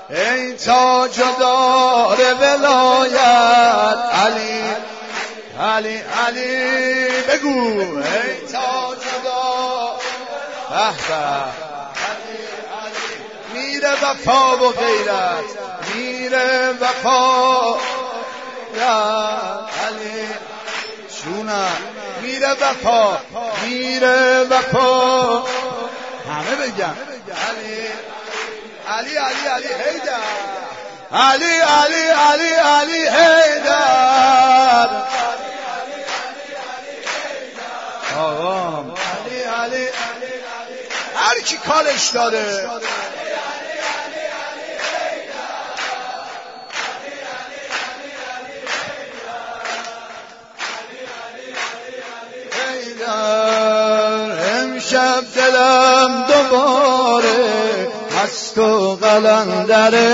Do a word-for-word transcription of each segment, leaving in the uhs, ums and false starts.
ای تاج و دار ولایت علی علی علی بگو ای تاج و دار علی علی میره وفا و غیرت میره وفا علی جونم میره وفا میره وفا همه بگم علی علی علی علی حیدر علی علی علی علی حیدر آقا علی علی هر کی کارش داره امشب دلم دوباره مست و قلندره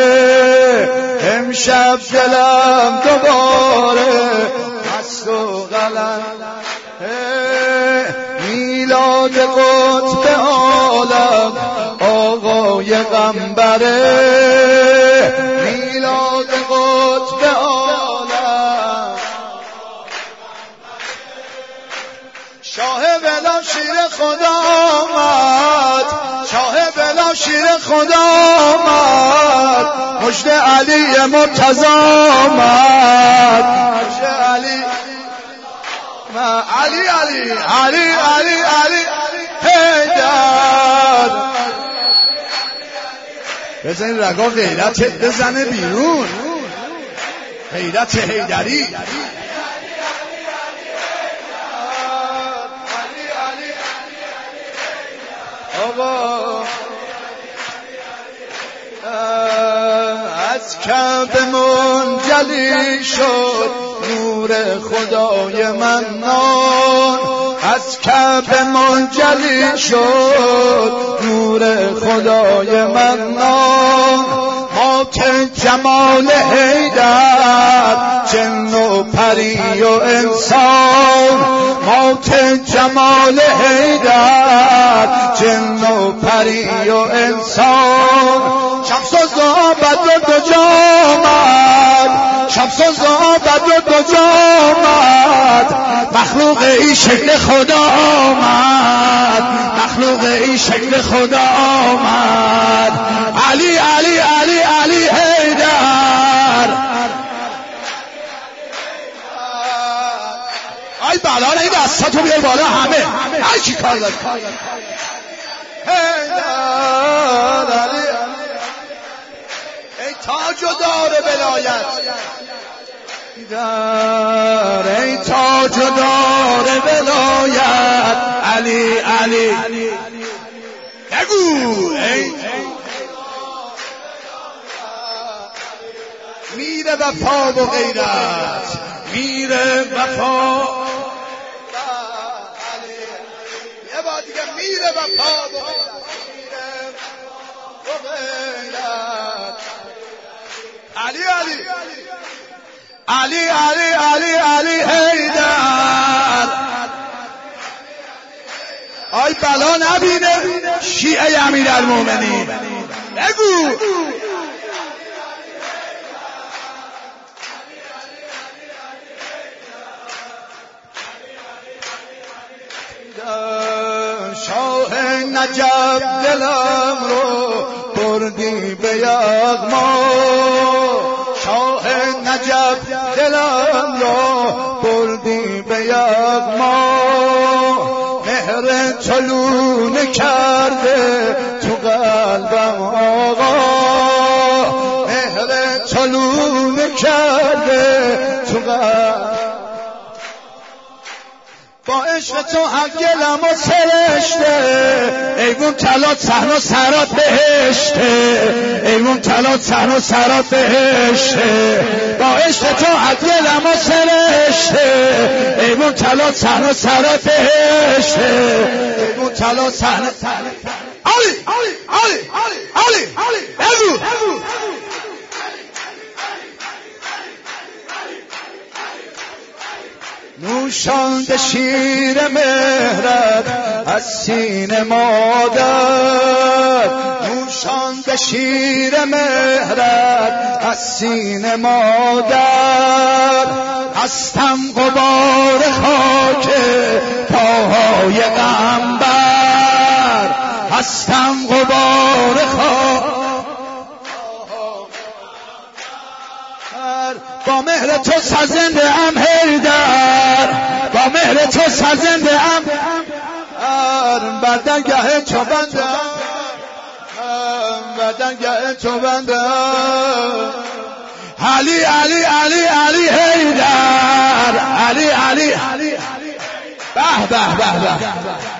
امشب دلم دوباره مست و قلندره میلاد قطب عالم آقای غنبره میلاد قطب عالم شاه بلا شیر خدا آمد شاه بلا شیر خدا آمد مجد علی مرتضی آمد مجد علی علی علی علی علی علی حیدر بزنین رگا غیرت بزنه بیرون غیرت حیدری آقا از کعبه منجلی شد نور خدای منان از کعبه منجلی شد نور خدای منان مات جمال حیدر جن و پری و انسان مات جمال حیدر جن و پری و انسان شمس و ضیا بدر دو جامد شمس و ضیا بدر دو جامد مخلوق این شکل خدا آمد مخلوق این شکل خدا آمد علی علی علی علی حیدر ای بلا این دستاتو بیار بالا همه ای چی کار داری حیدر علی ای تاج و دار ولایت در ای تاج و دار ولایت علی علی بگو ای میره وفا و غیرت میره وفا یه بار دیگه میره وفا و غیرت علی علی علی علی علی علی حیدر آی بلا نبینه شیعه امیرالمومنین بگو شاه نجف دلم رو بردی به یغما شاه نجف دلم رو بردی به یغما مهر چلونه کرده تو قلبم آقا مهر چلونه کرده تو قلبم با عشق تو گلم و سرشته ایوون طلا صحن و سرات بهشته ایوون طلا صحن و سرات بهشته با عشق تو گلم و سرشته ایوون طلا صحن و سرات بهشته ایوون طلا صحن علی علی علی علی علی بگو نوشاند شیر مهرت از سینه مادر بپوشان به شیر مهرت از سینه مادر. هستم غبار خاک پاهای غمبر، هستم غبار خاک با مهر تو سرزنده ام حیدر، با مهر تو سرزنده ام بدنگه تو بنده، بدنگه تو بنده. علی علی علی علی حیدر، علی علی به به به به.